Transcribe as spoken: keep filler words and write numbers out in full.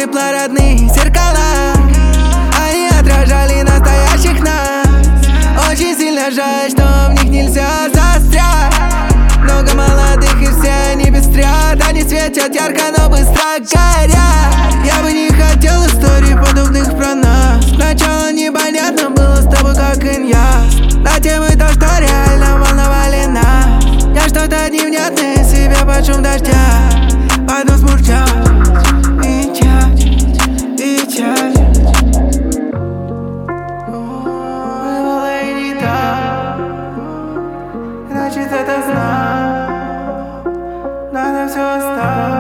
стекла, родные зеркала. Они отражали настоящих нас. Очень сильно жаль, что в них нельзя застрять. Много молодых и все они пестрят. Они светят ярко, но быстро горят. Я бы не хотел историй подобных про нас. Сначала непонятно было с тобой как иньяс. Затем и то, что реально волновали нас. Я что-то невнятное себе под шум дождя. Потом смурчать, печаль, печаль. Было и не так, значит это знак. Надо все оставить.